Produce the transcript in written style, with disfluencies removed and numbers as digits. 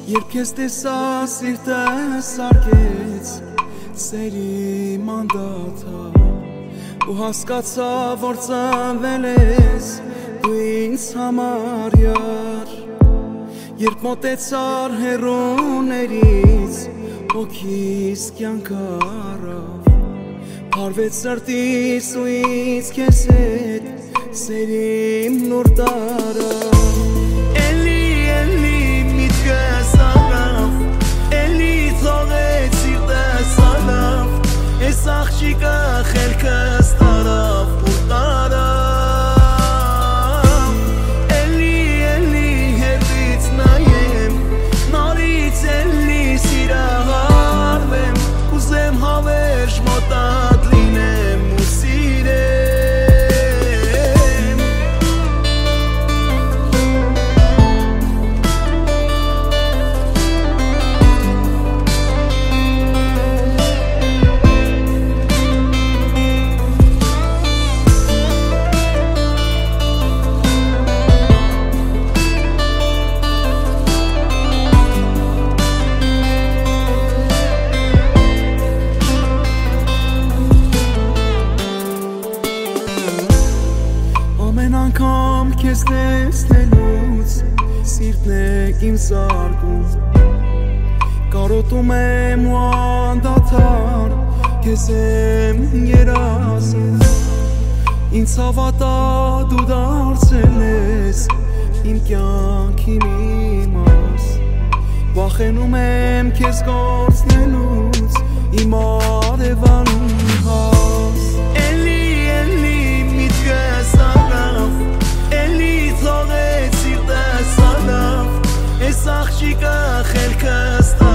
Երբ ես տեսա սիրտս արկեց սերի մանդաթա ու հասկացա որ ծնվել ես դու ինձ համար յար երբ մոտեցար հեռուներից հոգիս կյանք առավ փարվեց սրտիս ու ինձ քեզ հետ սերիմ նոր տարավ Աղջիկը խելքս տարավ ու տարավ Էլի հետից նայեմ նորից էլի սիրահարվեմ Կուզեմ հավերժ մոտդ լինեմ ու սիրեմ Անգամ քեզ տեսնելուց սիրտն է իմ զարգում Կարոտում եմ ու անդադար քեզ եմ երազում Ինձ հավատա դու դարձել ես իմ կյանքի մի մաս Վախենում եմ քեզ կորցնելուց իմ արևանում հաս Աղջիկը խելքս